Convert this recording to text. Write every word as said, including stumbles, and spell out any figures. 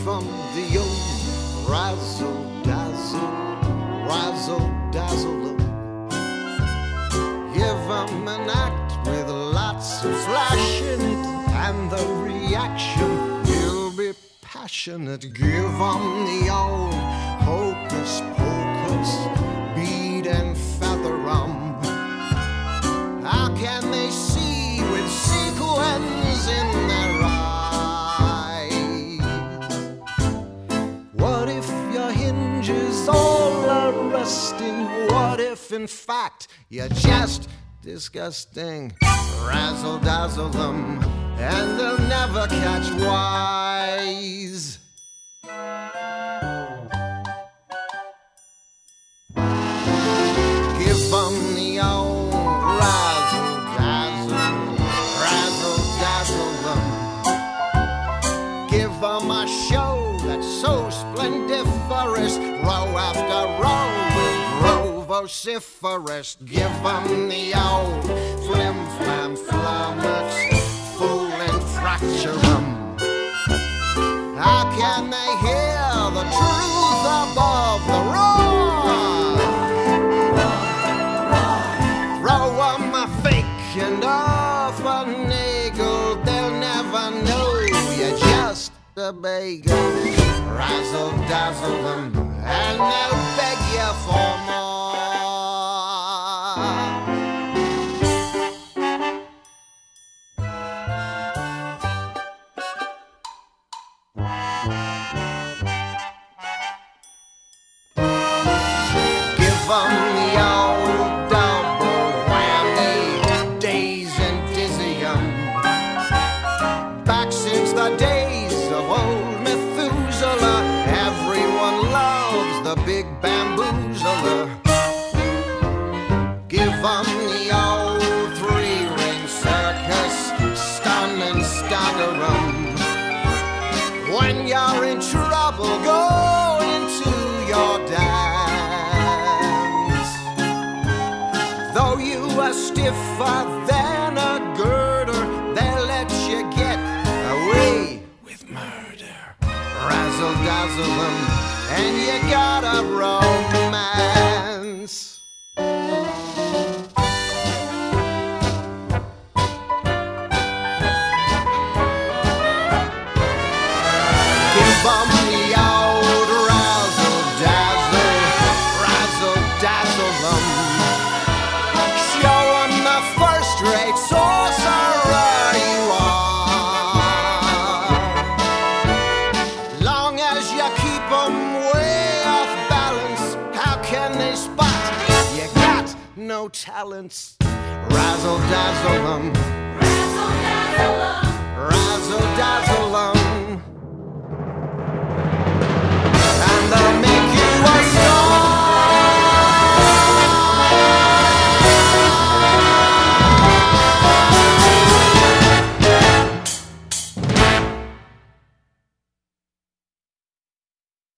'em the old razzle dazzle, razzle dazzle 'em. Give 'em an act with lots of flash in it, and the reaction will be passionate. Give 'em the old hocus pocus, bead and feather 'em. How can they see with sequins in their eyes? What if your hinges all are rusting? What if in fact you're just disgusting? Razzle dazzle them and they'll never catch wise. Give them the old razzle dazzle, razzle dazzle them. Give them a show that's so splendiferous, row after row will grow vociferous. Give them the old flim flam flummox, fool and fracture 'em. How can they hear the truth above the roar? Throw 'em a fake and off a nagel, they'll never know you're just a bagel. Razzle dazzle them and they'll beg you for more. Give 'em the old double whammy, daze and dizzy 'em. Back since the days of old Methuselah, everyone loves the big bamboozler. Give 'em the old three-ring circus, stun and stagger 'em. When you're in trouble, go into your dance. Though you are stiffer than a girder, they'll let you get away with murder. Razzle dazzle them and you got a romance. Give 'em the old razzle dazzle, razzle dazzle 'em. Show 'em the first-rate sorcerer you are. Long as you keep 'em way off balance, how can they spot you got no talents? Razzle dazzle 'em, razzle dazzle 'em, razzle dazzle.